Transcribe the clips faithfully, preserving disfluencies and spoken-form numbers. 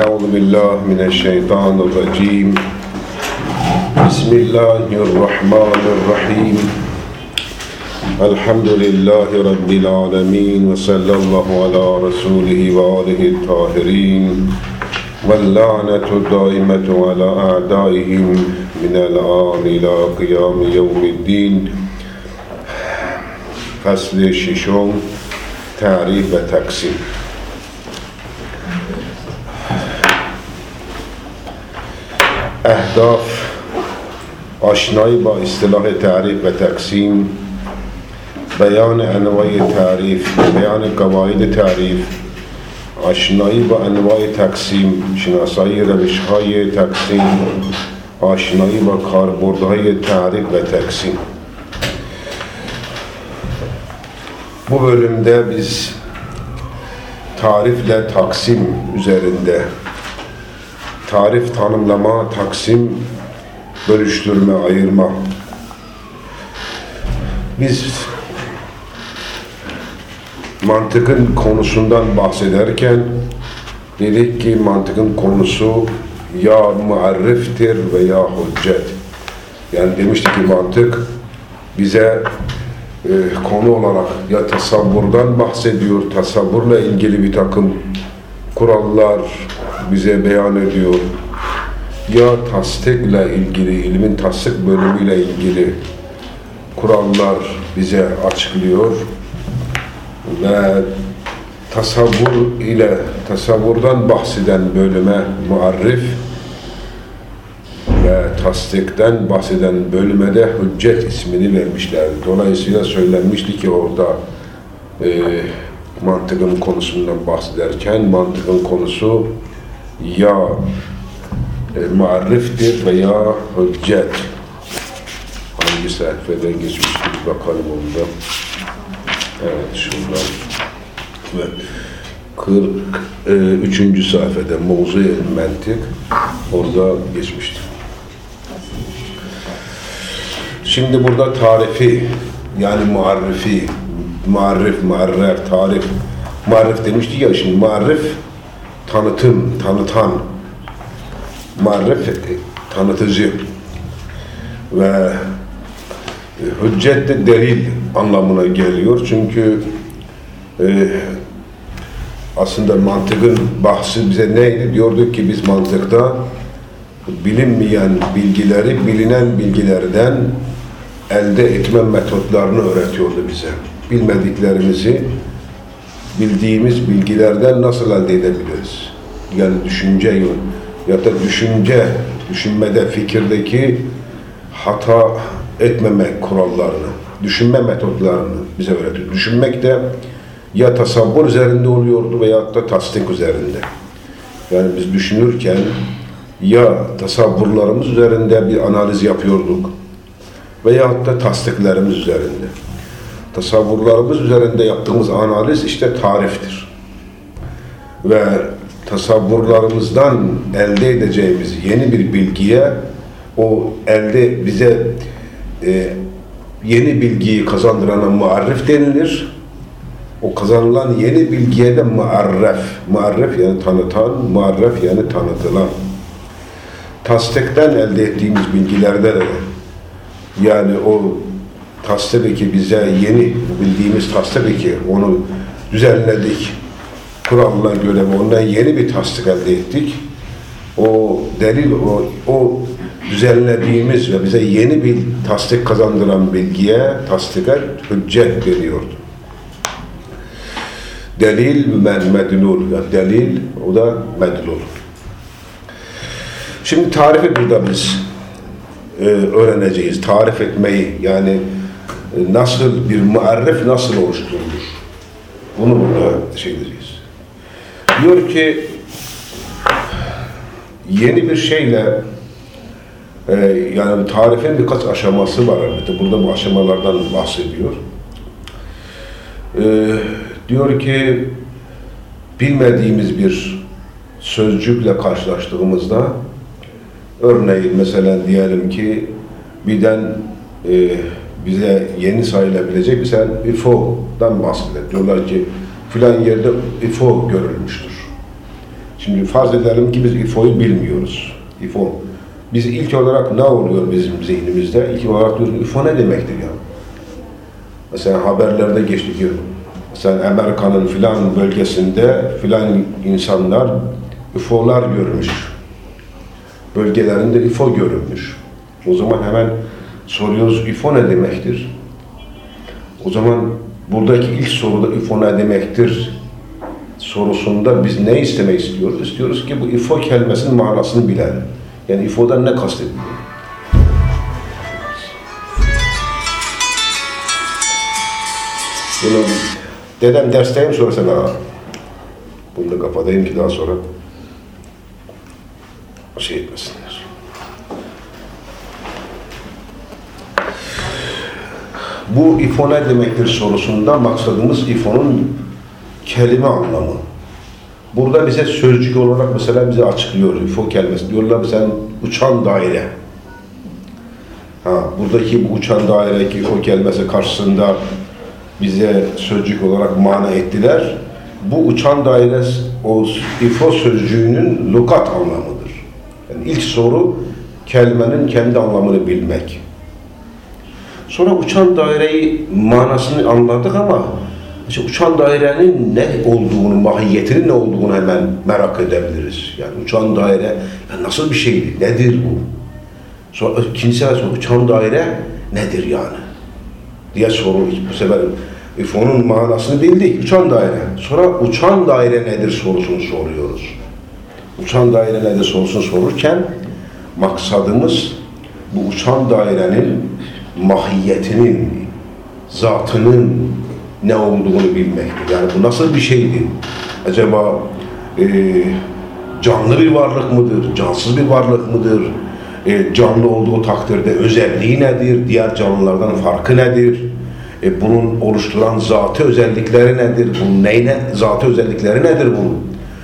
أعوذ بالله من الشيطان الرجيم بسم الله الرحمن الرحيم الحمد لله رب العالمين وصلى الله على رسوله وآله الطاهرين واللعنة الدائمة على أعدائهم من الآن إلى قيام يوم الدين. فصل ششم، تعریف و تقسیم. اهداف آشنایی با اصطلاح تعریف و تقسیم، بیان انواع تعریف، بیان قواعد تعریف، آشنایی با انواع تقسیم، شناسایی روش‌های تقسیم، آشنایی با کاربردهای تعریف ve تقسیم. Bu bölümde biz tarifle taksim üzerinde, tarif tanımlama, taksim, bölüştürme, ayırma. Biz mantıkın konusundan bahsederken dedik ki mantıkın konusu ya muarriftir veya hüccet. Yani demiştik ki mantık bize e, konu olarak ya tasavvurdan bahsediyor, tasavvurla ilgili bir takım kurallar bize beyan ediyor, ya tasdikle ilgili, ilmin tasdik bölümüyle ilgili kurallar bize açıklıyor ve tasavvur ile tasavvurdan bahseden bölüme muarrif ve tasdikten bahseden bölüme de hüccet ismini vermişlerdi. Dolayısıyla söylenmişti ki orada e, mantıkın konusundan bahsederken mantıkın konusu ya e, muarriftir veya hüccet. Hangi sayfada geçmiştik bakalım onda. Evet, şuradan. Ve kırk üçüncü sayfada mevzu-i mentik orada geçmiştir. Şimdi burada tarifi, yani muarrifi, muarrif, muarref, tarif, muarrif demiştik ya, şimdi muarrif tanıtım, tanıtan, muarrif tanıtıcı ve hüccet de delil anlamına geliyor. Çünkü e, aslında mantıkın bahsi bize neydi? Diyorduk ki biz mantıkta bilinmeyen bilgileri bilinen bilgilerden elde etme metotlarını öğretiyordu bize. Bilmediklerimizi bildiğimiz bilgilerden nasıl elde edebiliriz? Yani düşünce yön ya da düşünce, düşünmede, fikirdeki hata etmemek kurallarını, düşünme metotlarını bize öğretiyor. Düşünmek de ya tasavvur üzerinde oluyordu veya da tasdik üzerinde. Yani biz düşünürken ya tasavvurlarımız üzerinde bir analiz yapıyorduk veyahut da tasdiklerimiz üzerinde. Tasavvurlarımız üzerinde yaptığımız analiz işte tariftir. Ve tasavvurlarımızdan elde edeceğimiz yeni bir bilgiye, o elde bize e, yeni bilgiyi kazandırana muarrif denilir. O kazanılan yeni bilgiye de muarref. Muarref yani tanıtan, muarref yani tanıtılan. Tasdikten elde ettiğimiz bilgilerde de yani o tasdik ki bize yeni bildiğimiz tasdik ki onu düzenledik. Kuralına göre ondan yeni bir tasdik elde ettik. O delil, o, o düzenlediğimiz ve bize yeni bir tasdik kazandıran bilgiye, tasdike hüccet deniyordu. Delil medlul, delil o da medlul. Şimdi tarifi burada biz e, öğreneceğiz. Tarif etmeyi, yani e, nasıl bir muarrif nasıl oluşturulur? Bunu burada şey edeceğiz. Diyor ki yeni bir şeyle e, yani tarifin birkaç aşaması var elbette. Burada bu aşamalardan bahsediyor. E, diyor ki bilmediğimiz bir sözcükle karşılaştığımızda, örneğin mesela diyelim ki birden e, bize yeni sayılabilecek mesela I F O'dan bahsediyor. Diyorlar ki filan yerde I F O görülmüştür. Şimdi farz edelim ki biz İ F O'yu bilmiyoruz. İ F O. Biz ilk olarak ne oluyor bizim zihnimizde? İlk olarak diyoruz, İ F O ne demektir ya? Mesela haberlerde geçti ki, mesela Amerika'nın filan bölgesinde filan insanlar İ F O'lar görmüş. Bölgelerinde İ F O görülmüş. O zaman hemen soruyoruz, İ F O ne demektir? O zaman buradaki ilk soruda İ F O ne demektir sorusunda biz ne istemek istiyoruz? İstiyoruz ki bu İ F O kelimesinin manasını bilelim. Yani İ F O'dan ne kastediliyor? Bunu dedem dersteyim sonra sen ha. Bunu da kapatayım ki daha sonra şey etmesinler. Bu İ F O ne demektir sorusunda maksadımız İ F O'nun kelime anlamı. Burada bize sözcük olarak mesela bize açıklıyor İ F O kelimesi. Diyorlar mesela uçan daire. Ha, buradaki bu uçan dairedeki İ F O kelimesi karşısında bize sözcük olarak mana ettiler. Bu uçan daire o İ F O sözcüğünün lugat anlamıdır. Yani ilk soru kelimenin kendi anlamını bilmek. Sonra uçan daireyi manasını anladık ama işte uçan dairenin ne olduğunu, mahiyetinin ne olduğunu hemen merak edebiliriz. Yani uçan daire yani nasıl bir şeydi, nedir bu? Sonra ikinci sefer sonra uçan daire nedir yani? Diye soru bu sefer İ F O'nun manasını bildik, uçan daire. Sonra uçan daire nedir sorusunu soruyoruz. Uçan daire nedir sorusunu sorurken maksadımız bu uçan dairenin mahiyetinin, zatının ne olduğunu bilmektir. Yani bu nasıl bir şeydi? Acaba e, canlı bir varlık mıdır? Cansız bir varlık mıdır? E, canlı olduğu takdirde özelliği nedir? Diğer canlılardan farkı nedir? E, bunun oluşturan zatı özellikleri nedir? Bunun neyine, zatı özellikleri nedir bunun?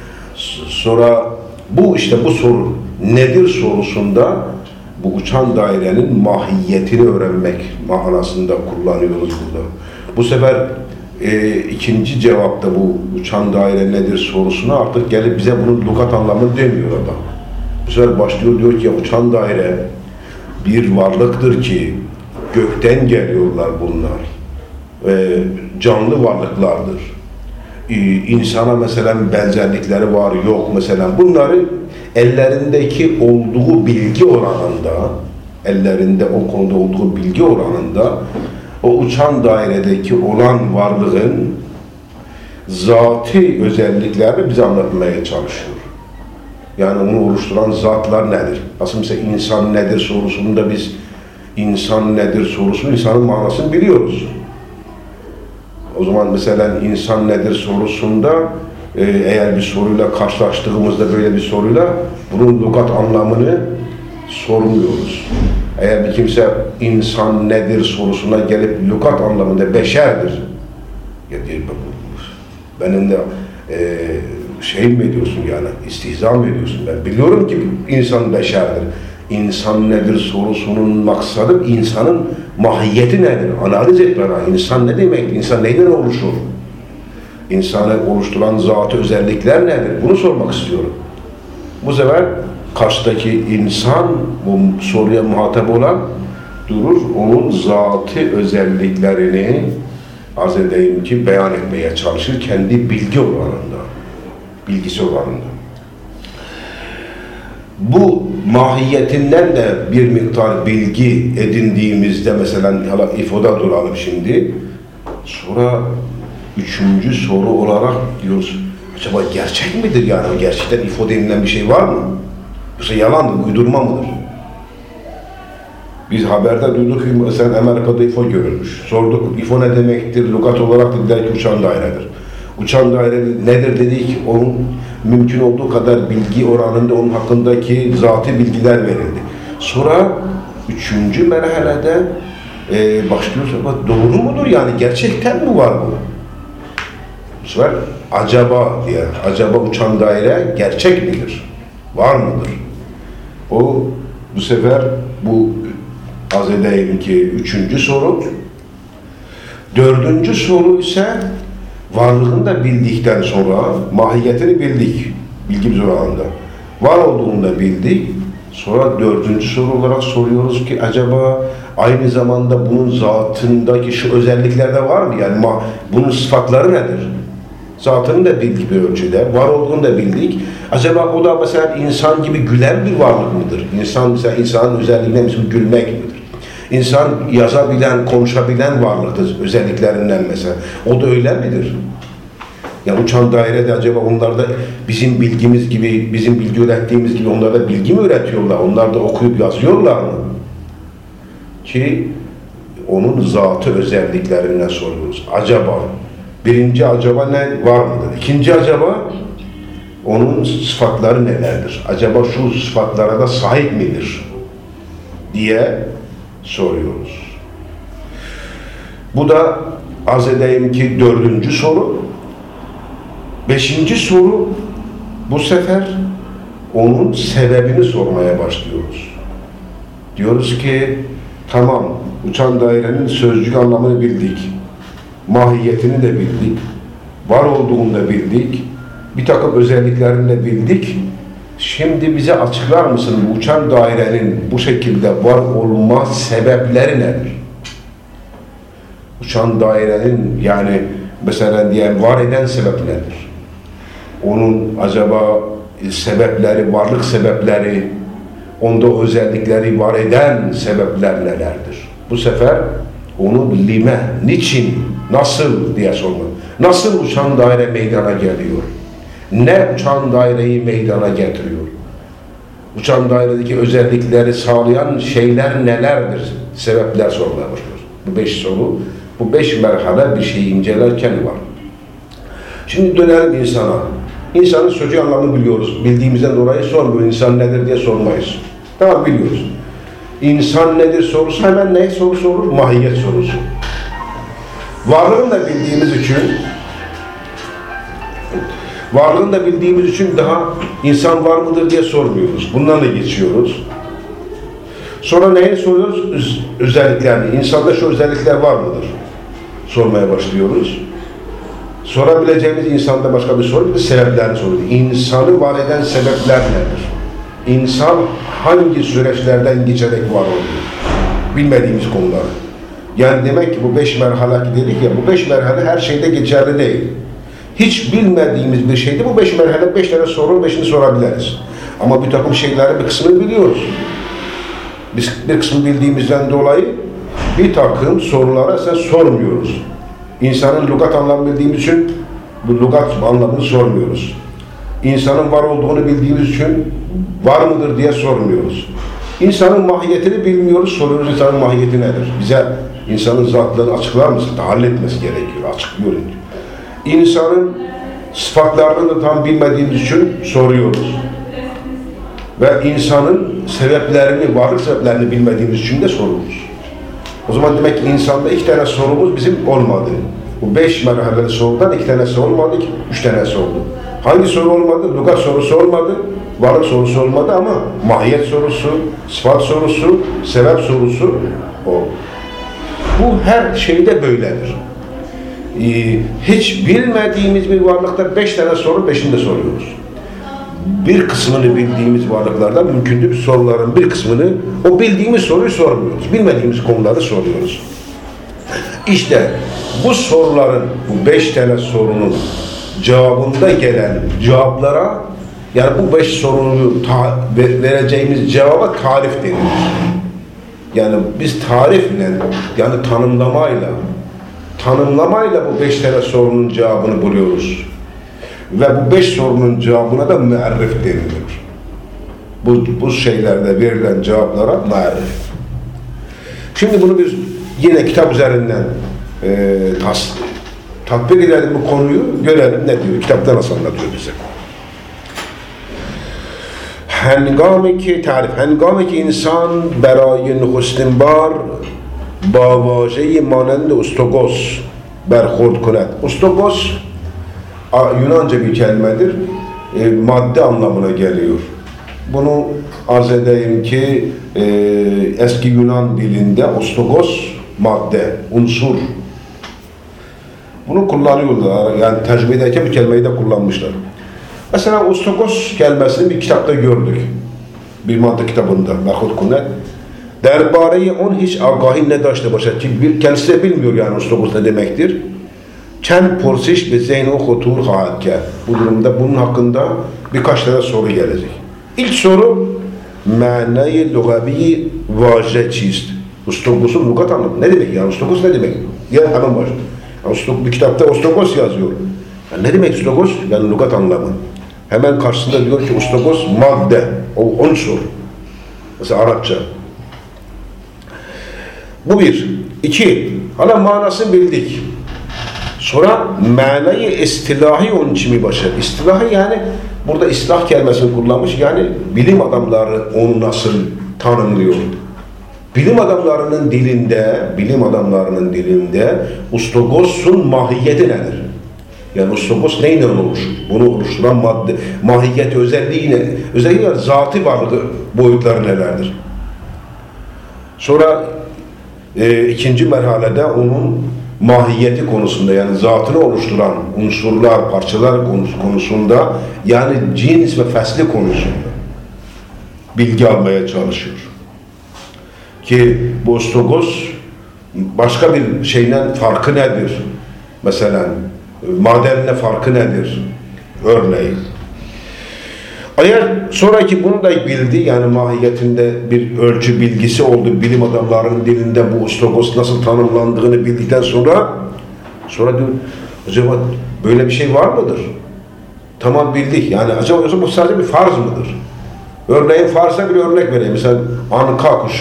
Sonra bu işte bu soru nedir sorusunda bu uçan dairenin mahiyetini öğrenmek manasında kullanıyoruz burada. Bu sefer e, ikinci cevapta bu uçan daire nedir sorusuna artık gelip bize bunun lugat anlamını demiyor adam. Bu sefer başlıyor diyor ki uçan daire bir varlıktır ki gökten geliyorlar bunlar. E, canlı varlıklardır. E, insana mesela benzerlikleri var yok mesela. Bunları ellerindeki olduğu bilgi oranında, ellerinde o konuda olduğu bilgi oranında o uçan dairedeki olan varlığın zati özelliklerini bize anlatmaya çalışıyor. Yani onu oluşturan zatlar nedir? Aslında mesela insan nedir sorusunda biz insan nedir sorusunu, insanın manasını biliyoruz. O zaman mesela insan nedir sorusunda e, eğer bir soruyla karşılaştığımızda böyle bir soruyla bunun lugat anlamını sormuyoruz. Eğer bir kimse insan nedir sorusuna gelip lugat anlamında beşerdir. Ya diyor, benimle e, şey mi ediyorsun yani, istihza mı ediyorsun? Ben biliyorum ki insan beşerdir. İnsan nedir sorusunun maksadı insanın mahiyeti nedir? Analiz et bana. İnsan ne demek? İnsan neyden oluşur? İnsanı oluşturan zatı özellikler nedir? Bunu sormak istiyorum. Bu sefer karşıdaki insan bu soruya muhatap olan durur, onun zatı özelliklerini arz edeyim ki beyan etmeye çalışır kendi bilgi oranında, bilgisi oranında. Bu mahiyetinden de bir miktar bilgi edindiğimizde mesela İ F O'da duralım şimdi. Sonra üçüncü soru olarak diyoruz, acaba gerçek midir yani? Gerçekten İ F O denilen bir şey var mı? Yoksa yalandır, uydurma mıdır? Biz haberde duyduk ki mesela Amerika'da İ F O görülmüş. Sorduk İ F O ne demektir? Lugat olarak dediler ki uçan dairedir. Uçan daire nedir dedik, onun mümkün olduğu kadar bilgi oranında onun hakkındaki zatî bilgiler verildi. Sonra üçüncü merhalede e, başlıyoruz, doğru mudur yani, gerçekten mi var bu? Bu sefer acaba diye, acaba uçan daire gerçek midir? Var mıdır? O bu sefer bu az edeyim ki üçüncü soru. Dördüncü soru ise varlığını da bildikten sonra, mahiyetini bildik. bilgimiz oranında. Var olduğunu da bildik. Sonra dördüncü soru olarak soruyoruz ki acaba aynı zamanda bunun zatındaki şu özellikler de var mı? Yani bunun sıfatları nedir? Zatını da bildik bir ölçüde, var olduğunu da bildik. Acaba o da mesela insan gibi gülen bir varlık mıdır? İnsan mesela insanın özelliğinden mesela gülmek midir? İnsan yazabilen, konuşabilen varlıktır özelliklerinden mesela. O da öyle midir? Yani uçan dairede acaba onlar da bizim bilgimiz gibi, bizim bilgi ürettiğimiz gibi onlar da bilgi mi üretiyorlar? Onlar da okuyup yazıyorlar mı? Ki onun zatı özelliklerinden soruyoruz. Acaba birinci acaba ne var mıdır? İkinci acaba onun sıfatları nelerdir? Acaba şu sıfatlara da sahip midir? Diye soruyoruz. Bu da arz edeyim ki dördüncü soru. Beşinci soru bu sefer onun sebebini sormaya başlıyoruz. Diyoruz ki tamam uçan dairenin sözcük anlamını bildik. Mahiyetini de bildik. Var olduğunu da bildik. Bir takım özelliklerini de bildik. Şimdi bize açıklar mısın bu uçan dairenin bu şekilde var olma sebepleri nedir? Uçan dairenin yani mesela diyelim var eden sebep nedir? Onun acaba sebepleri, varlık sebepleri, onda özellikleri var eden sebepler nelerdir? Bu sefer onu lime, niçin, nasıl diye sormak. Nasıl uçan daire meydana geliyor? Ne uçan daireyi meydana getiriyor? Uçan dairedeki özellikleri sağlayan şeyler nelerdir? Sebepler sormaya başlıyoruz. Bu beş soru, bu beş merhale bir şeyi incelerken var. Şimdi dönelim insana. İnsanın sözcük anlamını biliyoruz. Bildiğimizden dolayı sormuyor. İnsan nedir diye sormayız. Tamam biliyoruz. İnsan nedir sorusu hemen ne sorusu olur? Mahiyet sorusu. Varlığını da bildiğimiz için varlığını da bildiğimiz için daha insan var mıdır diye sormuyoruz. Bundan da geçiyoruz. Sonra neye soruyoruz? Öz, özelliklerini. İnsanda şu özellikler var mıdır? Sormaya başlıyoruz. Sorabileceğimiz insanda başka bir soru, bir de sebeplerini soruyoruz. İnsanı var eden sebepler nedir? İnsan hangi süreçlerden geçerek var oluyor? Bilmediğimiz konular. Yani demek ki bu beş merhale dedik ya, bu beş merhale her şeyde geçerli değil. Hiç bilmediğimiz bir şeyde bu beş merhale, beş tane soru, beşini sorabiliriz. Ama bir takım şeylerin bir kısmını biliyoruz. Biz bir kısmını bildiğimizden dolayı bir takım sorulara sen sormuyoruz. İnsanın lügat anlamını bildiğimiz için bu lügat anlamını sormuyoruz. İnsanın var olduğunu bildiğimiz için var mıdır diye sormuyoruz. İnsanın mahiyetini bilmiyoruz, soruyoruz insanın mahiyeti nedir? Bize insanın zatlarını açıklar mısın? Tahallül etmesi gerekiyor, açıklıyor. İnsanın sıfatlarını da tam bilmediğimiz için soruyoruz. Ve insanın sebeplerini, varlık sebeplerini bilmediğimiz için de soruyoruz. O zaman demek ki insanda iki tane sorumuz bizim olmadı. Bu beş merhaleli sorudan iki tanesi olmadı ki, üç tanesi oldu. Hangi soru olmadı? Lügat sorusu olmadı, varlık sorusu olmadı ama mahiyet sorusu, sıfat sorusu, sebep sorusu oldu. Bu her şeyde böyledir. Ee, hiç bilmediğimiz bir varlıkta beş tane soru, beşini de soruyoruz. Bir kısmını bildiğimiz varlıklardan mümkündür soruların bir kısmını o bildiğimiz soruyu sormuyoruz. Bilmediğimiz konuları soruyoruz. İşte bu soruların, bu beş tane sorunun cevabında gelen cevaplara, yani bu beş sorunu ta, vereceğimiz cevaba tarif denilir. Yani biz tarifle, yani tanımlamayla, tanımlamayla bu beş tane sorunun cevabını buluyoruz. Ve bu beş sorunun cevabına da muarrif denilir. Bu, bu şeylerde verilen cevaplara muarrif. Şimdi bunu biz yine kitap üzerinden e, tas, tatbik edelim bu konuyu, görelim ne diyor, kitapta nasıl anlatıyor bize. Hengami ki tarif, hengami ki insan berayi nükhustin bar ba vaje-i manend ustagos berkhurd kunet. Ustagos Yunanca bir kelimedir, e, madde anlamına geliyor. Bunu arz edeyim ki e, eski Yunan dilinde ostogos madde, unsur. Bunu kullanıyorlar, yani tercüme ederken bir kelimeyi de kullanmışlar. Mesela ostogos kelimesini bir kitapta gördük. Bir mantık kitabında. Mehud Kunet. Derbareyi on hiç agahi ne daşta başa ki bir kendisi de bilmiyor yani ostogos ne demektir. Çen porsiş ve zeyno hutur haatke. Bu durumda bunun hakkında birkaç tane soru gelecek. İlk soru manayı lugavi vaje çizt. Ostogosun lugat anlamı. Ne demek yani ostogos ne demek? Ya hemen baş. Yani bir kitapta ostogos yazıyor. Yani ne demek ostogos? Yani lugat anlamı. Hemen karşısında diyor ki ostogos madde, o unsur. Mesela Arapça. Bu bir. İki, hala manasını bildik. Sonra manayı istilahi onun için mi başlar? İstilahi yani burada islah kelimesini kullanmış. Yani bilim adamları onu nasıl tanımlıyor? Bilim adamlarının dilinde, bilim adamlarının dilinde ostogosun mahiyeti nedir? Yani ostogos neyle oluşur? Bunu oluşturan madde, mahiyet, özelliği ne? Özellikle zatı varlığı boyutları nelerdir? Sonra e, ikinci merhalede onun mahiyeti konusunda yani zatını oluşturan unsurlar, parçalar konusunda yani cins ve fesli konusunda bilgi almaya çalışıyor. Ki bu ostogos başka bir şeyden farkı nedir? Mesela madenle farkı nedir? Örneğin. Eğer sonraki bunu da bildi, yani mahiyetinde bir ölçü bilgisi oldu, bilim adamlarının dilinde bu ostogos nasıl tanımlandığını bildikten sonra sonra diyor, acaba böyle bir şey var mıdır? Tamam bildik, yani acaba bu sadece bir farz mıdır? Örneğin farza bir örnek vereyim, mesela anka kuşu.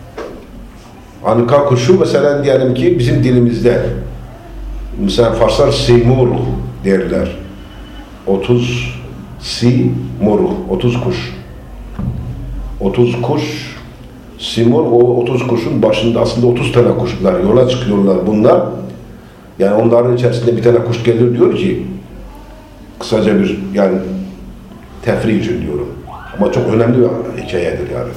Anka kuşu mesela diyelim ki bizim dilimizde mesela Farslar simur derler. otuz simur, otuz kuş. otuz kuş, simur, o otuz kuşun başında aslında otuz tane kuşlar yola çıkıyorlar bunlar. Yani onların içerisinde bir tane kuş gelir diyor ki, kısaca bir yani tefri için diyorum. Ama çok önemli bir hikayedir yani.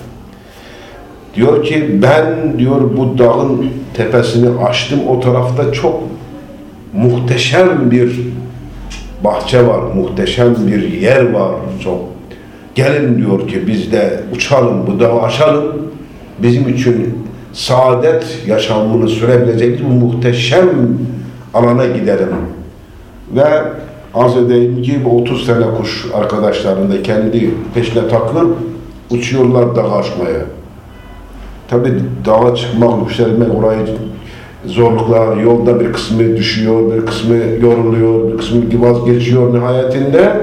Diyor ki ben diyor bu dağın tepesini açtım, o tarafta çok muhteşem bir bahçe var, muhteşem bir yer var. Çok. Gelin diyor ki biz de uçalım, bu dağı aşalım. Bizim için saadet yaşamını sürebilecek bu muhteşem alana gidelim. Ve arz edeyim ki bu otuz tane kuş arkadaşlarını da kendi peşine takılıp uçuyorlar dağı aşmaya. Tabi dağa çıkmak, yükselmek, orayı zorluklar, yolda bir kısmı düşüyor, bir kısmı yoruluyor, bir kısmı vazgeçiyor nihayetinde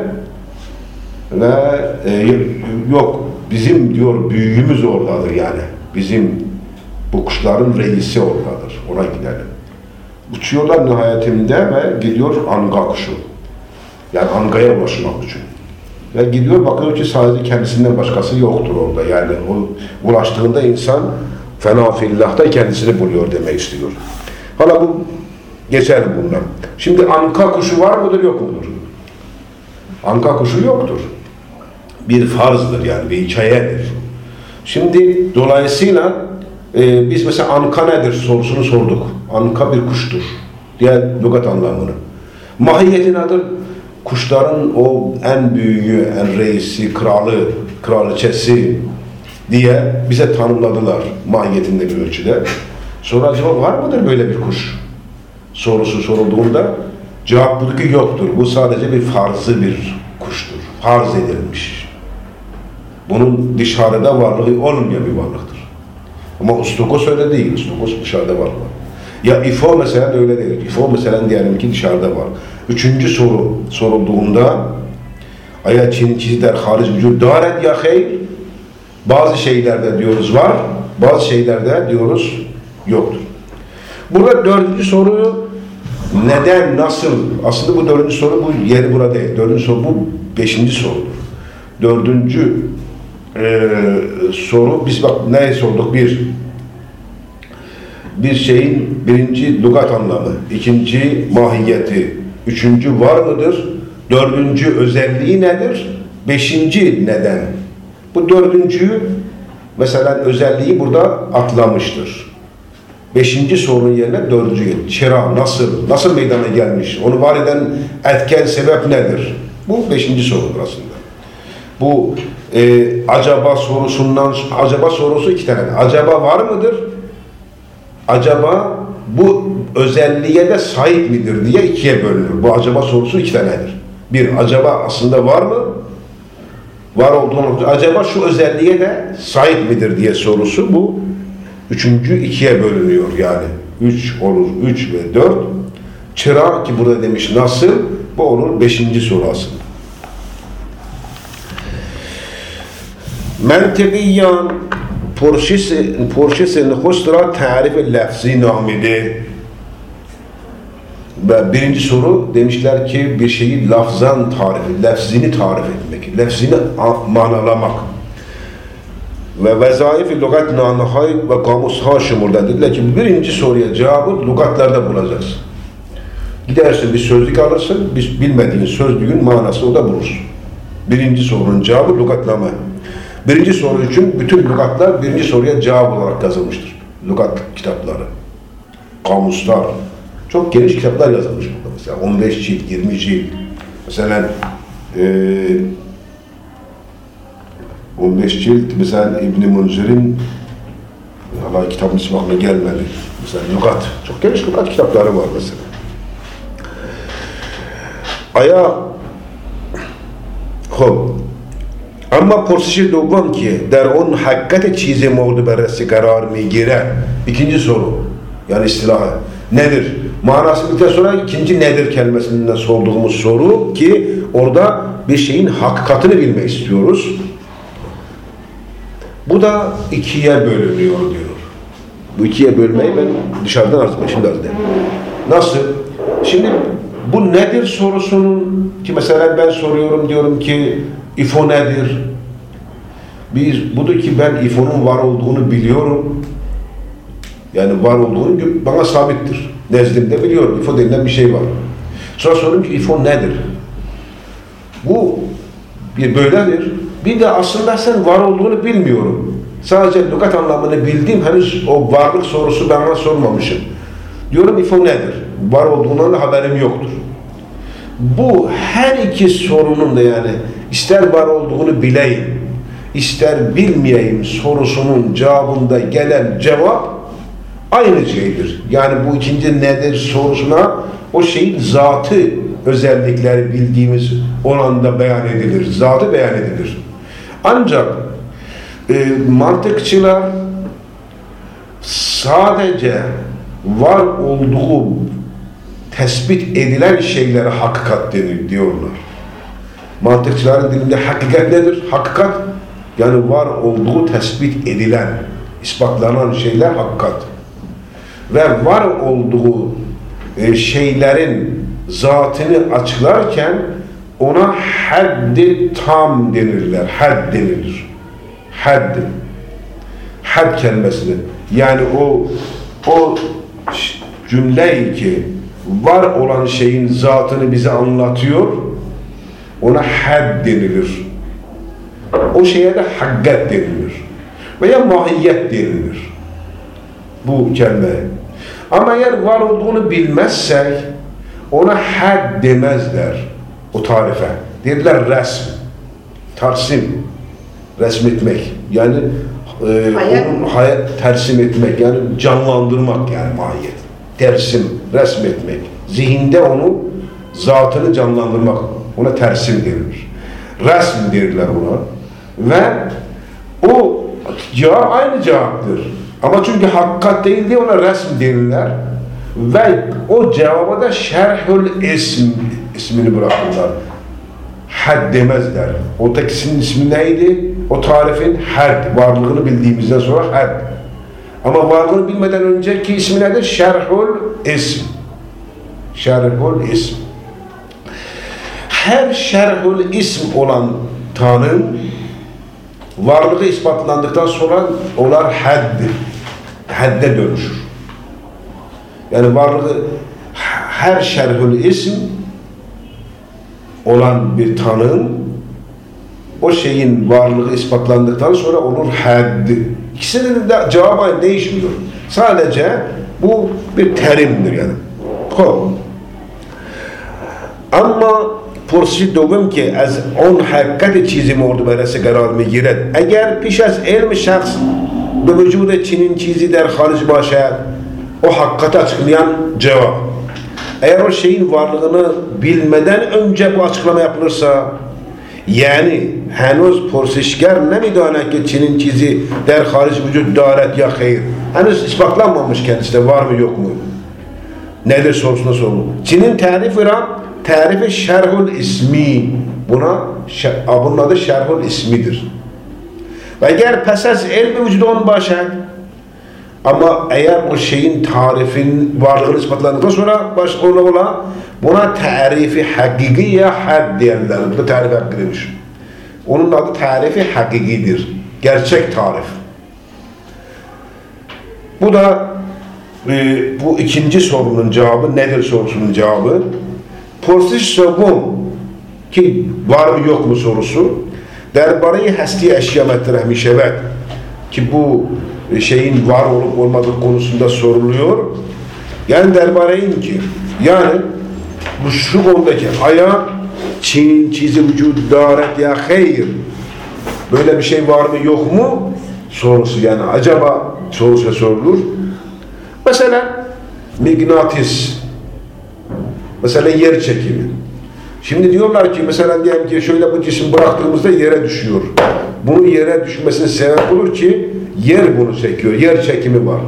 ve e, yok bizim diyor büyüğümüz oradadır yani, bizim bu kuşların reisi oradadır, ona gidelim. Uçuyorlar nihayetinde ve gidiyor anga kuşu, yani angaya ulaşmak için. Ve gidiyor bakıyor ki sadece kendisinden başkası yoktur orada, yani o ulaştığında insan fena fillah'ta kendisini buluyor demek istiyor. Hala bu geçelim bundan. Şimdi anka kuşu var mıdır yok mudur? Anka kuşu yoktur. Bir farzdır yani, bir hikayedir. Şimdi dolayısıyla e, biz mesela anka nedir sorusunu sorduk. Anka bir kuştur. Diğer lügat anlamını. Mahiyeti nedir? Kuşların o en büyüğü, en reisi, kralı, kraliçesi diye bize tanımladılar mahiyetinde bir ölçüde. Sonra acaba var mıdır böyle bir kuş sorusu sorulduğunda cevap budur ki yoktur. Bu sadece bir farzı bir kuştur. Farz edilmiş. Bunun dışarıda varlığı olmayan bir varlıktır. Ama ostogos öyle değil. Ostogos dışarıda var. Ya ifo mesela öyle değil. İfo mesela diyelim ki dışarıda var. Üçüncü soru sorulduğunda aya Çin çizder hariç vücut daret ya hayr. Bazı şeylerde diyoruz var, bazı şeylerde diyoruz yoktur. Burada dördüncü soruyu neden, nasıl? Aslında bu dördüncü soru bu yeri burada değil. Dördüncü soru bu beşinci sorudur. Dördüncü e, soru biz bak neye sorduk? Bir, bir şeyin birinci lügat anlamı, ikinci mahiyeti, üçüncü var mıdır? Dördüncü özelliği nedir? Beşinci neden? Bu dördüncü mesela özelliği burada atlamıştır. Beşinci sorunun yerine dördüncü geliyor. Çera nasıl? Nasıl meydana gelmiş? Onu var eden etken sebep nedir? Bu beşinci sorudur aslında. Bu e, acaba sorusundan, acaba sorusu iki tane. Acaba var mıdır? Acaba bu özelliğe de sahip midir diye ikiye bölünür. Bu acaba sorusu iki tanedir. Bir, acaba aslında var mı? Var olduğunu, acaba şu özelliğe de sahip midir diye sorusu, bu üçüncü ikiye bölünüyor yani. Üç olur, üç ve dört. Çıra ki burada demiş nasıl? Bu olur beşinci soru aslında. Mentekiyan Porşesi nüfustura tarif-i lafzi namidi. Ve birinci soru demişler ki bir şeyi lafzan tarifi, lafzini tarif etmek, lafzini manalamak. Ve vezayif-i lügat nanahay ve kamusha şumurdan dediler ki birinci soruya cevabı lügatlarda bulacaksın. Gidersin bir sözlük alırsın, bilmediğin sözlüğün manası o da bulursun. Birinci sorunun cevabı lügatlama. Birinci soru için bütün lügatlar birinci soruya cevap olarak yazılmıştır. Lügat kitapları, kamuslar, çok geniş kitaplar yazılmış burada. Mesela on beş cilt, yirmi cilt. Mesela e, on beş cilt, mesela İbn-i Munzir'in Allah kitabın ismi aklıma gelmedi. Mesela lügat, çok geniş lügat kitapları var mesela. Aya hop ama پرسش دوم که در اون حقیقت چیز مورد بررسی قرار میگیره. İkinci soru yani istilahı nedir? Manası bittikten sonra ikinci nedir kelimesinden sorduğumuz soru ki orada bir şeyin hakikatini bilmek istiyoruz. Bu da ikiye bölünüyor diyor. Bu ikiye bölmeyi ben dışarıdan arz etmek şimdi arz edeyim. Nasıl? Şimdi bu nedir sorusunun ki mesela ben soruyorum diyorum ki İ F O nedir? Bir, budur ki ben İ F O'nun var olduğunu biliyorum. Yani var olduğunu bana sabittir. Nezdimde biliyorum. İ F O denilen bir şey var. Sonra soruyorum ki İ F O nedir? Bu bir böyledir. Bir de aslında sen var olduğunu bilmiyorum. Sadece lügat anlamını bildiğim henüz o varlık sorusu bana sormamışım. Diyorum İ F O nedir? Var olduğundan da haberim yoktur. Bu her iki sorunun da yani ister var olduğunu bileyim, ister bilmeyeyim sorusunun cevabında gelen cevap aynı şeydir. Yani bu ikinci nedir sorusuna o şeyin zatı özellikleri bildiğimiz oranda beyan edilir. Zatı beyan edilir. Ancak e, mantıkçılar sadece var olduğu tespit edilen şeylere hakikat denir diyorlar. Mantıkçıların dilinde hakikat nedir? Hakikat yani var olduğu tespit edilen, ispatlanan şeyler hakikat. Ve var olduğu e, şeylerin zatını açıklarken ona haddi tam denirler. Had denilir. Had. Had kelimesini. Yani o o cümleyi ki var olan şeyin zatını bize anlatıyor, ona had denilir. O şeye de hakkat denilir. Veya mahiyet denilir. Bu kelime. Ama eğer var olduğunu bilmezsek, ona had demezler o tarife. Dediler resm. Tersim. Resmetmek. Yani e, onun hayat tersim etmek. Yani canlandırmak yani mahiyet. Tersim, resmetmek. Zihinde onu, zatını canlandırmak. Ona tersim denilir. Resm derler ona. Ve o cevap aynı cevaptır. Ama çünkü hakikat değil diye ona resm denirler. Ve o cevaba da şerhül ism ismini bırakırlar. Had demezler. O tekisinin ismi neydi? O tarifin had, varlığını bildiğimizden sonra had. Ama varlığını bilmeden önceki ismi nedir? Şerhül ism. Şerhül ism. Her şerhül ism olan Tanrı varlığı ispatlandıktan sonra onlar haddir. Hadde dönüşür. Yani varlığı her şerhül ism olan bir Tanrı'nın o şeyin varlığı ispatlandıktan sonra olur haddi. İkisinin de cevabı aynı, değişmiyor. Sadece bu bir terimdir yani. Ama پرسش دوم که از اون حقیقت چیزی مورد بررسی قرار میگیرد اگر پیش از علم شخص به وجود چنین چیزی در خارج باشد o hakikati açıklayan cevap. Eğer o şeyin varlığını bilmeden önce bu açıklama yapılırsa yani henüz porsişger ne midane ki Çin'in çizi der hariç vücut daret ya hayır. Henüz ispatlanmamış kendisi var mı yok mu? Nedir sorusuna sorulur. Çin'in tarifi ram tarifi şerhul ismi. Buna bunun adı şerhul ismidir. Ve eğer pesas ilmi vücudun başak ama eğer o şeyin tarifin varlığını ispatlandıktan sonra baş ona ola buna tarifi hakiki ya had diyenler. Bu da tarif hakkı demiş. Onun adı tarifi hakikidir. Gerçek tarif. Bu da e, bu ikinci sorunun cevabı nedir sorusunun cevabı. Porsiş sorun ki var mı yok mu sorusu. Derbareyi hasti eşya metreh mi şevet ki bu şeyin var olup olmadığı konusunda soruluyor. Yani derbareyin ki yani bu şu konudaki aya Çin çizi vücud daret ya hayır böyle bir şey var mı yok mu sorusu yani acaba sorusu sorulur. Mesela mıknatıs mesela yer çekimi. Şimdi diyorlar ki mesela diyelim ki şöyle bu cisim bıraktığımızda yere düşüyor. Bunun yere düşmesinin sebep olur ki yer bunu çekiyor. Yer çekimi var.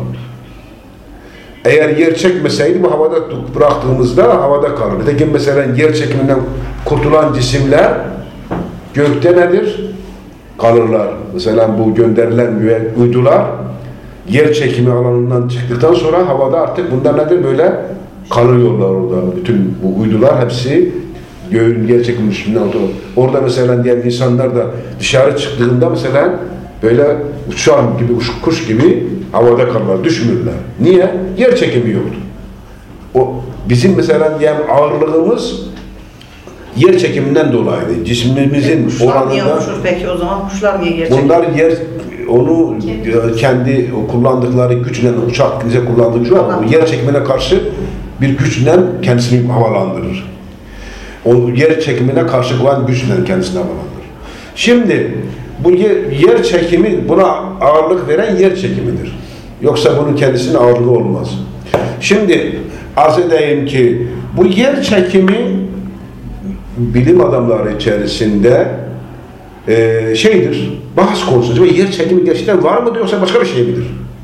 Eğer yer çekmeseydi bu havada bıraktığımızda havada kalır. Nitekim mesela yer çekiminden kurtulan cisimler gökte nedir? Kalırlar. Mesela bu gönderilen uydular yer çekimi alanından çıktıktan sonra havada artık bunlar nedir? Böyle kalıyorlar orada. Bütün bu uydular hepsi göğün yer çekimi üstünden oldu. Orada mesela diğer insanlar da dışarı çıktığında mesela böyle uçan gibi, kuş, kuş gibi havada kalırlar, düşmürler. Niye? Yer çekimi yoktu. O bizim mesela diyelim ağırlığımız yer çekiminden dolayıydı. Cismimizin kuşlar oranında. Niye uçur peki o zaman? Kuşlar niye yer çekimi? Bunlar yer onu kendi, kendi kullandıkları güçle uçak bize kullandığı güç var. O yer çekimine karşı bir güçle kendisini havalandırır. O yer çekimine karşı olan güçle kendisini havalandırır. Şimdi bu yer, yer çekimi buna ağırlık veren yer çekimidir. Yoksa bunun kendisinin ağırlığı olmaz. Şimdi arz edeyim ki bu yer çekimi bilim adamları içerisinde e, şeydir, bahs konusudur ve yer çekimi gerçekten var mıdır yoksa başka bir şey midir?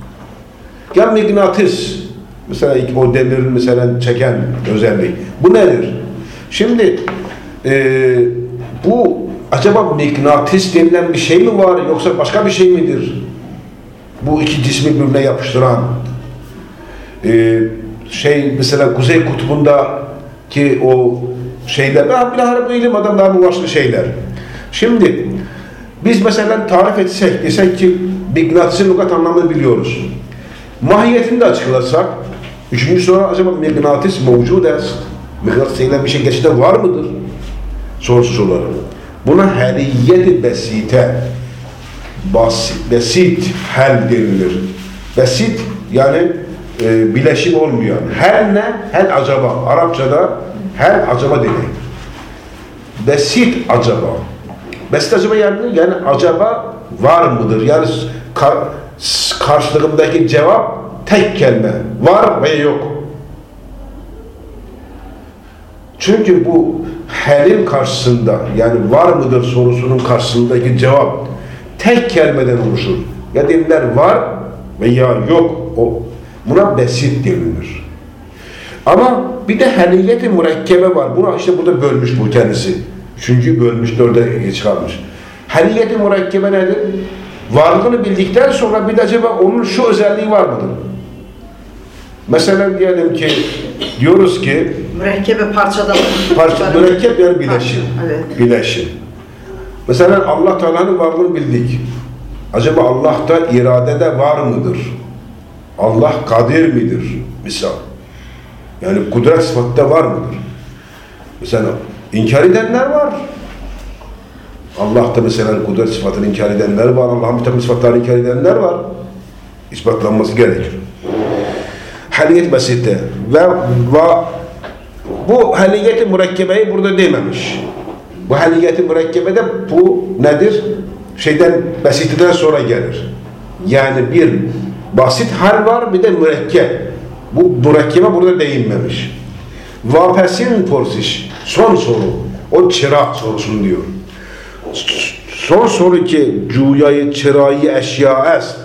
Ya mıknatıs, mesela o demirin mesela çeken özellik, bu nedir? Şimdi e, bu acaba mıknatıs denilen bir şey mi var yoksa başka bir şey midir? Bu iki cismi birbirine yapıştıran e, şey mesela Kuzey Kutbu'nda ki o şeyler, bilahare bu ilim adamlar bu başka şeyler. Şimdi biz mesela tarif etsek, desek ki mıknatısın lugat anlamını biliyoruz. Mahiyetini de açıklasak, üçüncü soru acaba mıknatıs mevcud est? Mıknatıs denilen bir şey gerçekten var mıdır? Sorusu soruları. Buna heliyet-i besite, basit, besit hel denilir. Besit yani e, bileşim olmayan. Hel ne? Hel acaba. Arapçada hel acaba denir. Besit acaba. Besit acaba yani, yani acaba var mıdır? Yani kar, karşılığındaki cevap tek kelime. Var veya yok. Çünkü bu helin karşısında yani var mıdır sorusunun karşısındaki cevap tek kelimeden oluşur. Ya denilir var veya yok. O, buna besit denilir. Ama bir de heliyet-i mürekkebe var. Bunu işte burada bölmüş bu kendisi. Üçüncü bölmüş, dörde çıkarmış. Heliyet-i mürekkebe nedir? Varlığını bildikten sonra bir de acaba onun şu özelliği var mıdır? Mesela diyelim ki diyoruz ki mürekkebe parçadan parça, mürekkep yani bileşim. Evet. Bileşim. Mesela Allah Teala'nın varlığını bildik. Acaba Allah'ta iradede var mıdır? Allah kadir midir? Misal. Yani kudret sıfatında var mıdır? Mesela inkar edenler var. Allah'ta mesela kudret sıfatını inkar edenler var. Allah'ın bir takım sıfatlarını inkar edenler var. İspatlanması gerekir. Haliyet basitte ve, ve Bu haliyeti mürekkebeyi burada dememiş. Bu haliyeti mürekkebede bu nedir? Şeyden, basitiden sonra gelir. Yani bir basit hal var, bir de mürekkep. Bu mürekkebe burada değinmemiş. Vapesin porsiş, son soru. O çırak sorusunu diyor. Son soru ki cüyayı çırayı eşya est.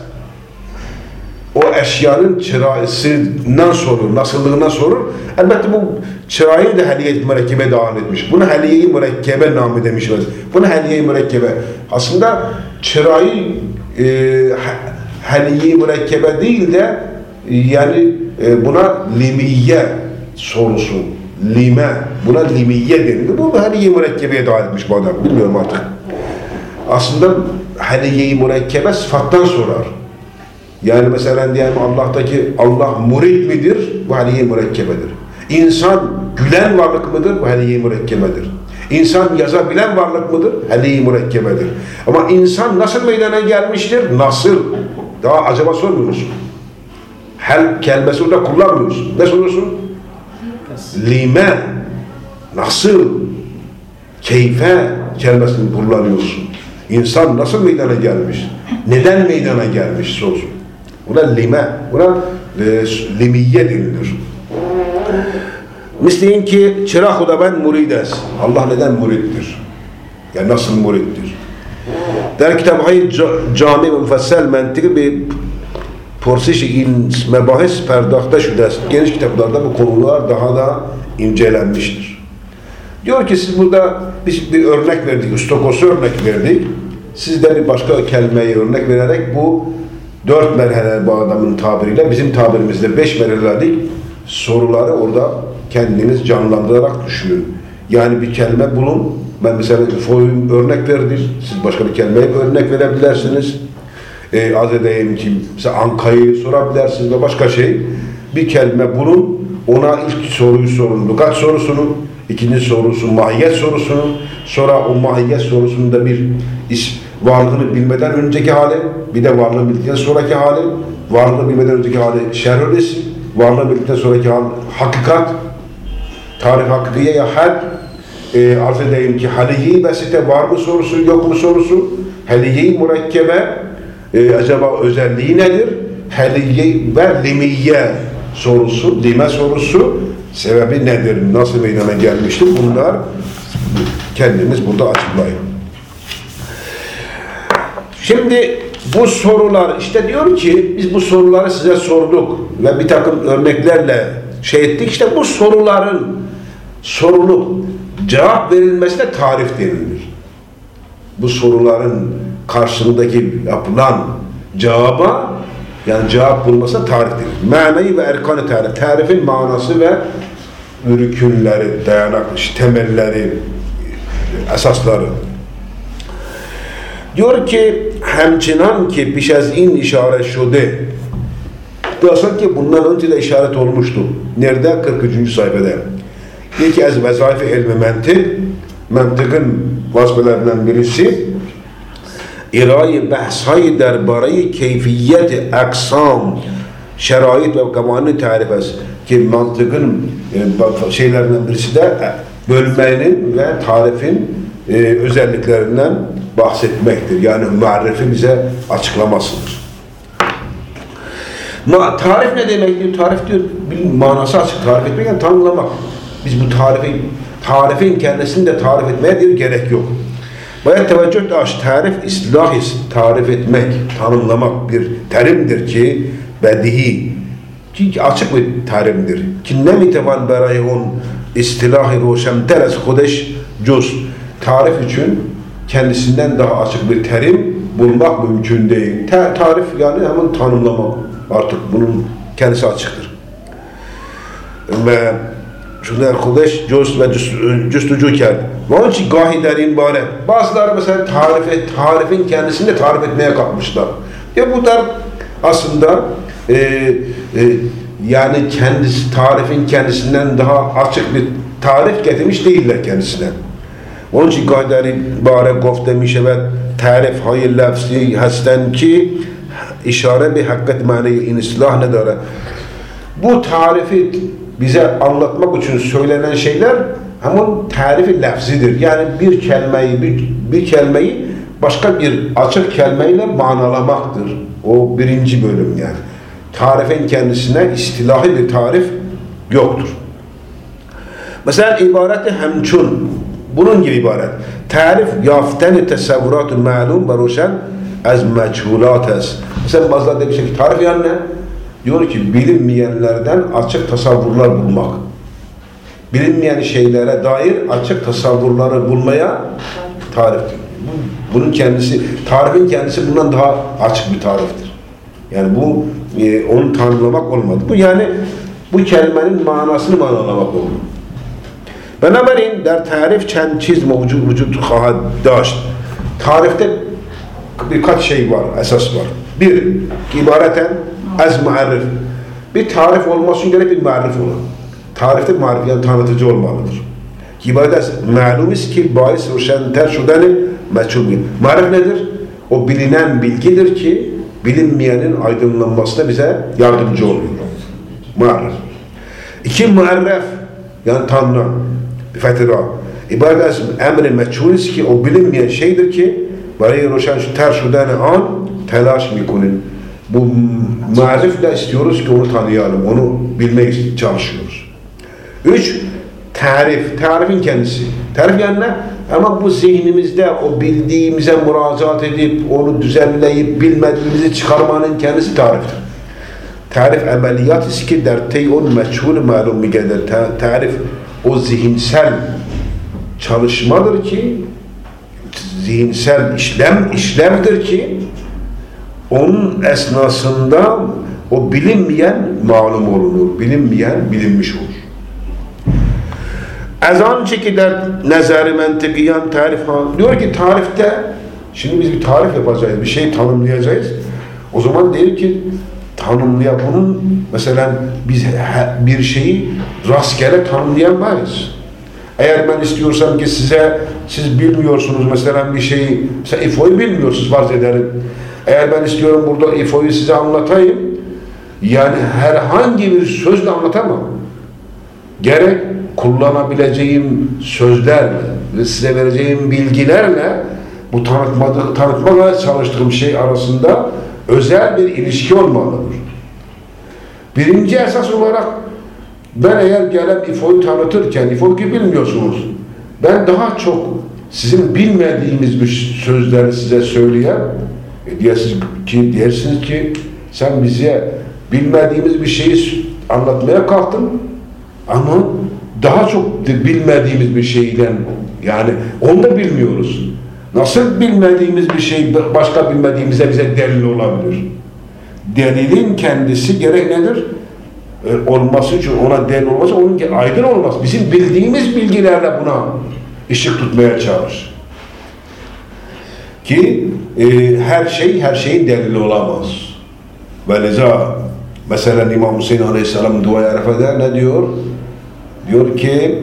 O eşyanın çırağısından sorur, nasıllığından sorur. Elbette bu çırayı da haliye-i mürekkebe dahil etmiş. Bunu haliye-i mürekkebe namı demişler. Bunu haliye-i mürekkebe. Aslında çırayı e, haliye-i mürekkebe değil de yani e, buna limiye sorusu. Lime. Buna limiye denilir. Bu haliye-i mürekkebeye dahil etmiş bu adam. Bilmiyorum artık. Aslında haliye-i mürekkebe sıfattan sorar. Yani mesela diyelim Allah'taki Allah murid midir? Bu haliye-i mürekkebedir. İnsan gülen varlık mıdır? Bu haliye-i mürekkebedir. İnsan yazabilen varlık mıdır? Haliye-i mürekkebedir. Ama insan nasıl meydana gelmiştir? Nasıl? Daha acaba sormuyoruz. Hel kelimesi orada kullanmıyoruz. Ne soruyorsun? Lime. Nasıl? Keyfe kelimesini kullanıyorsun. İnsan nasıl meydana gelmiş? Neden meydana gelmiş sorusu. Buna lime, buna e, limiye denilir. Misleyin ki çırak da ben murides. Allah neden muriddir? Yani nasıl muriddir? Der kitabı hayır cami ve müfessel mentıkı bir porsiş-i mebahis perdahta şudes. Geniş kitaplarda bu konular daha da incelenmiştir. Diyor ki siz burada bir, bir örnek verdik, üstokosu örnek verdik. Siz de bir başka kelimeyi örnek vererek bu dört merhale bu adamın tabiriyle, bizim tabirimizde beş merhalelik soruları orada kendiniz canlandırarak düşünün. Yani bir kelime bulun. Ben mesela foyum örnek verdim. Siz başka bir kelimeyi örnek verebilirsiniz. Ee, az edeyim ki mesela Anka'yı sorabilirsiniz ve başka şey. Bir kelime bulun. Ona ilk soruyu sorun. Lugat sorusunu. İkinci sorusu mahiyet sorusunu. Sonra o mahiyet sorusunda bir iş, varlığını bilmeden önceki hali, bir de varlığını bildikten sonraki hali, varlığını bilmeden önceki hali şerrül isim, varlığını bildikten sonraki hali hakikat, tarif hakikiye ya hal, e, arz edeyim ki haliye-i besite var mı sorusu, yok mu sorusu, haliye-i mürekkebe e, acaba özelliği nedir? Haliye ve limiye sorusu, lime sorusu, sebebi nedir? Nasıl meydana gelmiştir? Bunlar kendiniz burada açıklayın. Şimdi bu sorular, işte diyor ki biz bu soruları size sorduk ve bir takım örneklerle şey ettik. İşte bu soruların sorulup cevap verilmesine tarif denilir. Bu soruların karşısındaki yapılan cevaba, yani cevap bulmasına tarif denilir. Manayı ve erkan-ı tarif, tarifin manası ve rükünleri, dayanak, temelleri, esasları. Diyor ki hemçinan ki piş az in işaret şude. Diyorsun ki bundan önce de işaret olmuştu. Nerede? kırk üçüncü sayfada. Diyor ki ez vezaife ilmi mentik, mentıkın vasfelerinden birisi İrâ-i behsâ-i derbâre-i keyfiyet-i aksam şerait ve kamanını tarif et. Ki mantıkın e, şeylerinden birisi de bölmenin ve tarifin e, özelliklerinden bahsetmektir. Yani muarrefi bize açıklamasıdır. Ma, tarif ne demek diyor? Tarif diyor, bir manası açık. Tarif etmek yani tanımlamak. Biz bu tarifi, tarifin kendisini de tarif etmeye diyor, gerek yok. Baya teveccüh daş, tarif islahis, tarif etmek, tanımlamak bir terimdir ki bedihi, ki açık bir terimdir. Ki ne mitevan berayhun istilahi roşem teres hudeş cüz. Tarif için kendisinden daha açık bir terim bulmak mümkün değil. Ta tarif yani hemen tanımlamak. Artık bunun kendisi açıktır. Ve şunlar hudeş cüz ve cüstücüken. Ve onun için gahi derin bare. Bazıları mesela tarife, tarifin kendisini de tarif etmeye kalkmışlar. Ya bunlar aslında e, e, yani kendisi, tarifin kendisinden daha açık bir tarif getirmiş değiller kendisine. Onun için gahi derin bare gof demiş evet tarif hayır lafzi hasten ki işare bir hakikat mani in islah ne dara. Bu tarifi bize anlatmak için söylenen şeyler hemen tarifi lafzidir. Yani bir kelimeyi bir, bir kelimeyi başka bir açık kelimeyle manalamaktır. O birinci bölüm yani. Tarifin kendisine istilahi bir tarif yoktur. Mesela ibareti hemçun, bunun gibi ibaret. Tarif yafteni tesevvurat-ı ma'lum ve roşen az meçhulat es. Mesela bazıları demişler ki tarif yani ne? Diyor ki bilinmeyenlerden açık tasavvurlar bulmak. Bilinmeyen şeylere dair açık tasavvurları bulmaya tariftir. Bunun kendisi, tarifin kendisi bundan daha açık bir tariftir. Yani bu e, onu tanımlamak olmadı. Bu yani bu kelimenin manasını manalamak oldu. Binaenaleyh der tarif çend çiz mevcut vücut xahad daşt. Tarifte birkaç şey var, esas var. Bir, ibareten az muarrif. Bir tarif olması için gerek bir muarrif olur. Tarifte muarrif yani tanıtıcı olmalıdır. İbaret malumiz ki bahis roşenter şudanı meçhul. Muarrif nedir? O bilinen bilgidir ki bilinmeyenin aydınlanmasına bize yardımcı oluyor. Muarrif. İki, muarref yani tanınan bir fetira. İbaret emri meçhuliz ki o bilinmeyen şeydir ki bari roşan ter şudanı an telaş mikunin. Bu muarrifle istiyoruz ki onu tanıyalım, onu bilmeye çalışıyoruz. Üç, tarif, tarifin kendisi. Tarif yani ne? Ama bu zihnimizde o bildiğimize müracaat edip, onu düzenleyip, bilmediğimizi çıkarmanın kendisi tariftir. Tarif ameliyat ki dertey on meçhul malum migedir. Tarif o zihinsel çalışmadır ki, zihinsel işlem, işlemdir ki, onun esnasında o bilinmeyen malum olunur, bilinmeyen bilinmiş olur. Ezan çekiler nezari mentikiyan tarif ha. Diyor ki tarifte, şimdi biz bir tarif yapacağız, bir şey tanımlayacağız. O zaman diyor ki tanımlayan bunun mesela biz bir şeyi rastgele tanımlayamayız. Eğer ben istiyorsam ki size, siz bilmiyorsunuz mesela bir şeyi, mesela I F O'yu bilmiyorsunuz farz ederim. Eğer ben istiyorum burada I F O'yu size anlatayım, yani herhangi bir sözle anlatamam. Gerek kullanabileceğim sözlerle ve size vereceğim bilgilerle bu tanıtmadık, tanıtmaya çalıştığım şey arasında özel bir ilişki olmalıdır. Birinci esas olarak ben eğer gelip I F O'yu tanıtırken, I F O'yu bilmiyorsunuz, ben daha çok sizin bilmediğiniz bir sözleri size söyleyen e diyersiniz ki, dersiniz ki sen bize bilmediğimiz bir şeyi anlatmaya kalktın ama daha çok bilmediğimiz bir şeyden yani onu da bilmiyoruz. Nasıl bilmediğimiz bir şey başka bilmediğimize bize delil olabilir? Delilin kendisi gerek nedir? E, olması için ona delil olması onun aydın olması. Bizim bildiğimiz bilgilerle buna ışık tutmaya çalışır. Ki e, her şey her şeyin delili olamaz. Ve leza mesela İmam Hüseyin Aleyhisselam duaya arefede ne diyor? Diyor ki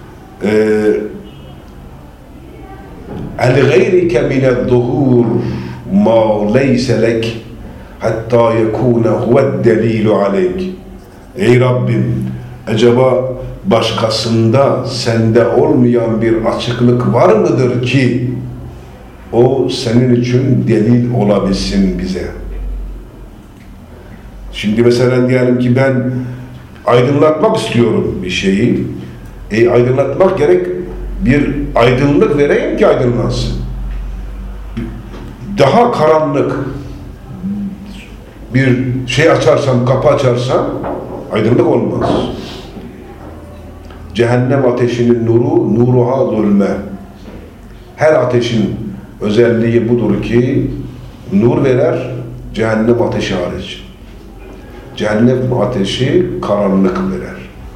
el-gayrike minel-zuhur ma leyse lek hatta yekûne huve'd-delîlu aleyk. Ey Rabbim, acaba başkasında sende olmayan bir açıklık var mıdır ki o senin için delil olabilsin bize? Şimdi mesela diyelim ki ben aydınlatmak istiyorum bir şeyi. E, aydınlatmak gerek bir aydınlık vereyim ki aydınlansın. Daha karanlık bir şey açarsam, kapı açarsam aydınlık olmaz. Cehennem ateşinin nuru, nuruha zulme. Her ateşin özelliği budur ki nur verer, cehennem ateşi hariç. Cehennem ateşi karanlık verer.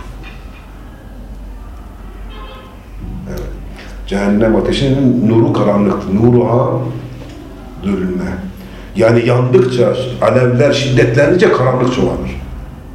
Evet. Cehennem ateşinin nuru karanlık, nuruha zulme. Yani yandıkça, alevler şiddetlenince karanlık çoğalır.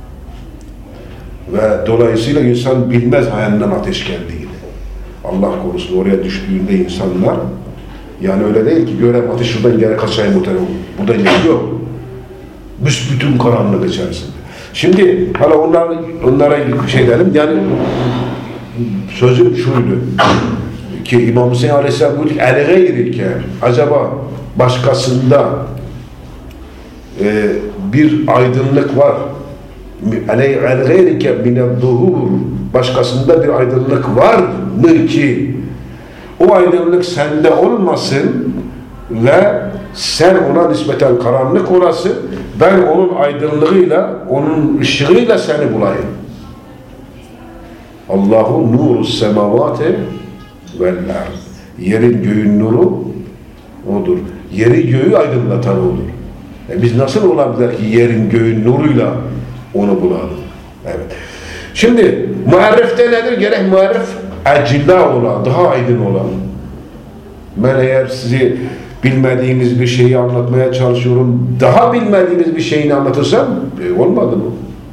Ve dolayısıyla insan bilmez cehennem ateş geldiğini. Allah korusun oraya düştüğünde insanlar, yani öyle değil ki görem ateş şuradan geri kaçayım muhtemelen. Burada yok. Büsbütün karanlık içerisinde. Şimdi hala onlar, onlara bir şey dedim. Yani sözüm şuydu ki İmam Hüseyin Aleyhisselam buyurdu ki el gayrike, acaba başkasında e, bir aydınlık var. El gayrike minedduhur, başkasında bir aydınlık var mı ki o aydınlık sende olmasın ve sen ona nispeten karanlık olasın, ben onun aydınlığıyla, onun ışığıyla seni bulayım. Allahu nuru semavati vel ard. Yerin göğün nuru odur. Yeri göğü aydınlatan odur. E biz nasıl olabilir ki yerin göğün nuruyla onu bulalım? Evet. Şimdi muarrefte nedir? Gerek muarref acilla olan, daha aydın olan. Ben eğer sizi bilmediğiniz bir şeyi anlatmaya çalışıyorum, daha bilmediğiniz bir şeyini anlatırsam e, olmadı mı?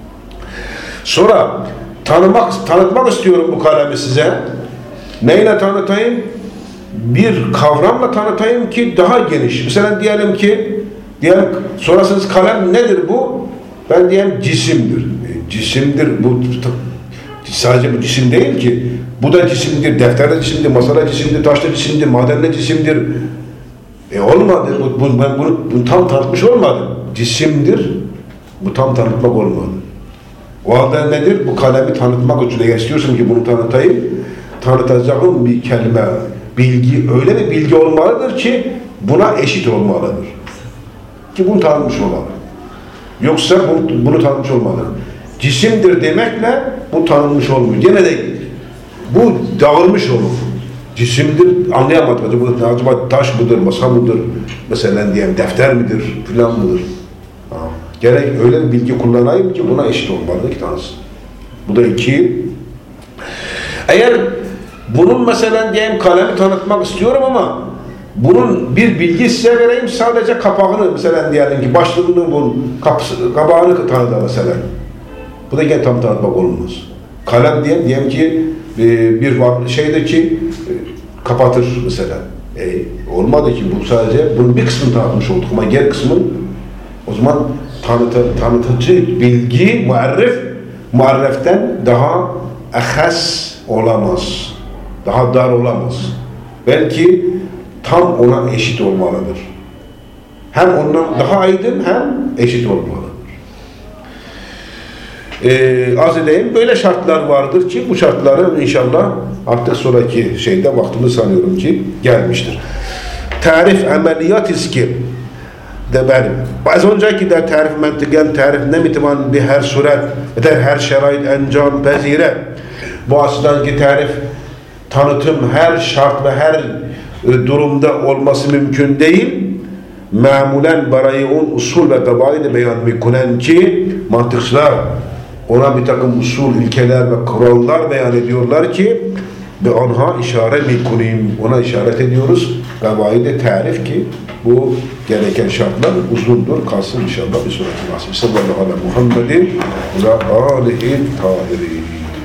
Sonra tanımak, tanıtmak istiyorum bu kalemi size. Neyle tanıtayım? Bir kavramla tanıtayım ki daha geniş. Mesela diyelim ki, diyelim, sorarsanız kalem nedir bu? Ben diyelim cisimdir. E, cisimdir. Bu sadece bu cisim değil ki. Bu da cisimdir, defter de cisimdir, masa da cisimdir, taş da cisimdir, maden de cisimdir. E olmadı. Bu, bu, ben bunu, bunu tam tanıtmış olmadım. Cisimdir. Bu tam tanıtmak olmadı. O halde nedir? Bu kalemi tanıtmak için eğer istiyorsun ki bunu tanıtayım, tanıtacağım bir kelime, bilgi, öyle bir bilgi olmalıdır ki buna eşit olmalıdır. Ki bunu tanıtmış olalım. Yoksa bunu, bunu tanıtmış olmalıdır. Cisimdir demekle bu tanınmış olmuyor. Gene de bu dağılmış olur. Cisimdir, anlayamadık. Acaba, acaba taş mıdır, masa mıdır, mesela diyelim defter midir, filan mıdır? Ha. Gerek öyle bir bilgi kullanayım ki buna eşit olmalı iki tanesi. Bu da iki. Eğer bunun mesela diyelim kalemi tanıtmak istiyorum ama bunun bir bilgi size vereyim, sadece kapağını mesela diyelim ki başlığını bunun kapısı, kapağını tanıda mesela. Bu da gene tam tanıtmak olmaz. Kalem diyelim, diyelim ki bir şeydir ki kapatır mesela. E, olmadı ki bu sadece bunun bir kısmını tanıtmış olduk ama diğer kısmın o zaman tanıtı, tanıtıcı bilgi muarref muarreften daha ahas olamaz. Daha dar olamaz. Belki tam ona eşit olmalıdır. Hem ondan daha aydın hem eşit olmalıdır. Ee, az edeyim, böyle şartlar vardır ki bu şartları inşallah artık sonraki şeyde vaktimiz sanıyorum ki gelmiştir. Tarif ameliyat iski de benim. Az önceki de tarif mentigen, tarif nemitiman bir her suret ve her şerait encam pezire. Bu açıdan ki tarif tanıtım her şart ve her e, durumda olması mümkün değil. Mamulen barayun usul ve kabaide beyan mikunen ki mantıkçılar ona bir takım usul, ilkeler ve kurallar beyan ediyorlar ki ve ona işaret mikunim, ona işaret ediyoruz. Kabaide tarif ki bu gereken şartlar uzundur, kalsın inşallah bir sonraki nasip. Sallallahu aleyhi ve Muhammedin ve alihi tahirin.